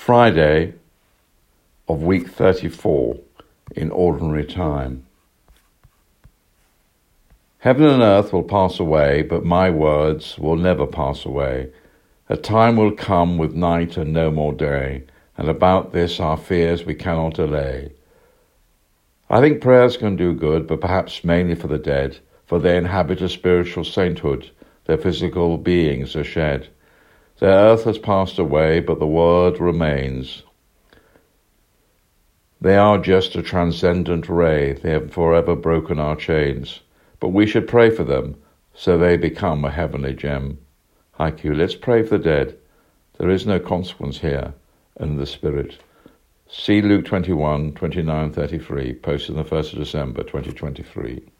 Friday of week 34 in ordinary time. Heaven and earth will pass away, but my words will never pass away. A time will come with night and no more day, and about this our fears we cannot allay. I think prayers can do good, but perhaps mainly for the dead, for they inhabit a spiritual sainthood, their physical beings are shed. Their earth has passed away, but the word remains. They are just a transcendent ray, they have forever broken our chains. But we should pray for them, so they become a heavenly gem. Haiku, let's pray for the dead. There is no consequence here in the spirit. See Luke 21, 29, 33, posted on the 1st of December 2023.